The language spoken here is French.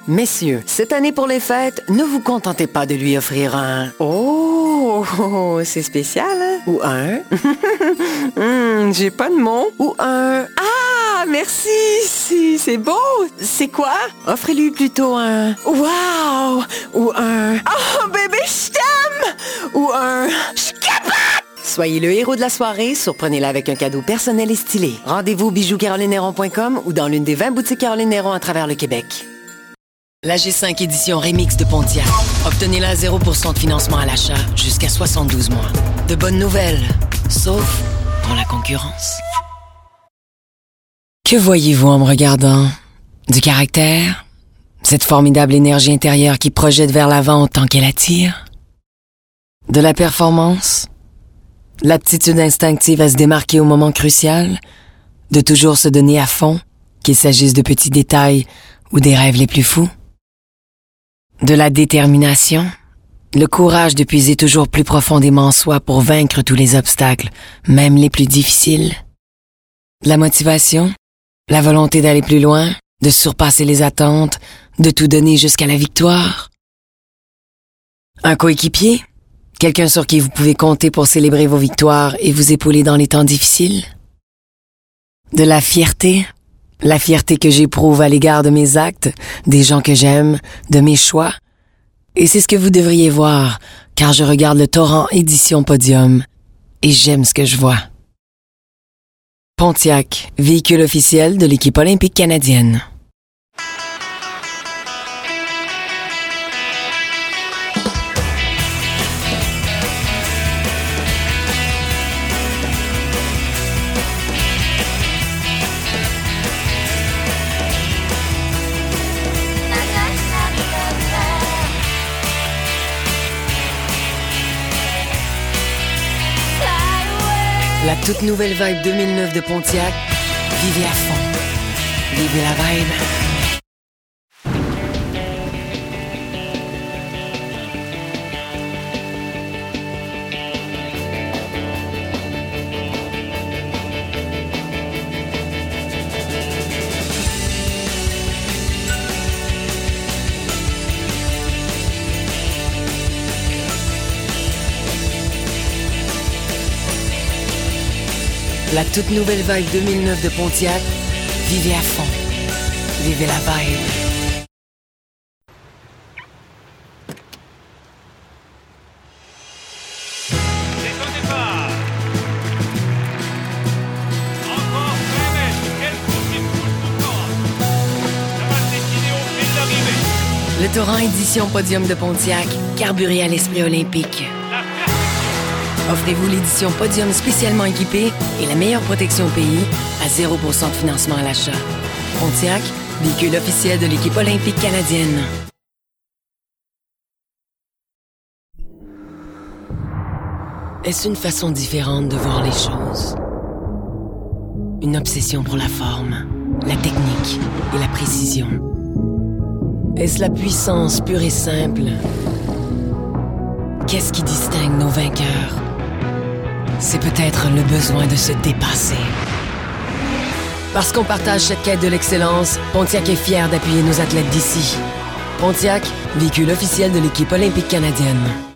Messieurs, cette année pour les fêtes, ne vous contentez pas de lui offrir un « Oh, c'est spécial, hein? » ou un « J'ai pas de mots » ou un « Ah, merci, c'est beau, c'est quoi? » Offrez-lui plutôt un « Wow » ou un « Oh, bébé, je t'aime » ou un « Je capote ». Soyez le héros de la soirée, surprenez-la avec un cadeau personnel et stylé. Rendez-vous au bijoucarolineherron.com ou dans l'une des 20 boutiques Caroline Herron à travers le Québec. La G5 édition Remix de Pontiac. Obtenez-la à 0% de financement à l'achat jusqu'à 72 mois. De bonnes nouvelles, sauf pour la concurrence. Que voyez-vous en me regardant? Du caractère? Cette formidable énergie intérieure qui projette vers l'avant autant qu'elle attire? De la performance? L'aptitude instinctive à se démarquer au moment crucial? De toujours se donner à fond, qu'il s'agisse de petits détails ou des rêves les plus fous? De la détermination, le courage de puiser toujours plus profondément en soi pour vaincre tous les obstacles, même les plus difficiles. De la motivation, la volonté d'aller plus loin, de surpasser les attentes, de tout donner jusqu'à la victoire. Un coéquipier, quelqu'un sur qui vous pouvez compter pour célébrer vos victoires et vous épauler dans les temps difficiles. De la fierté que j'éprouve à l'égard de mes actes, des gens que j'aime, de mes choix. Et c'est ce que vous devriez voir, car je regarde le Torrent édition Podium et j'aime ce que je vois. Pontiac, véhicule officiel de l'équipe olympique canadienne. La toute nouvelle vibe 2009 de Pontiac, vivez à fond. Vivez la vibe. La toute nouvelle vibe 2009 de Pontiac, vivez à fond. Vivez la vibe. C'est au départ. Encore 20 mètres. Quelle course qui pousse tout le temps. Ça va se décider au fil d'arrivée. Le Torrent édition Podium de Pontiac, carburé à l'esprit olympique. Offrez-vous l'édition Podium spécialement équipée et la meilleure protection au pays à 0% de financement à l'achat. Pontiac, véhicule officiel de l'équipe olympique canadienne. Est-ce une façon différente de voir les choses? Une obsession pour la forme, la technique et la précision? Est-ce la puissance pure et simple? Qu'est-ce qui distingue nos vainqueurs? C'est peut-être le besoin de se dépasser. Parce qu'on partage cette quête de l'excellence, Pontiac est fier d'appuyer nos athlètes d'ici. Pontiac, véhicule officiel de l'équipe olympique canadienne.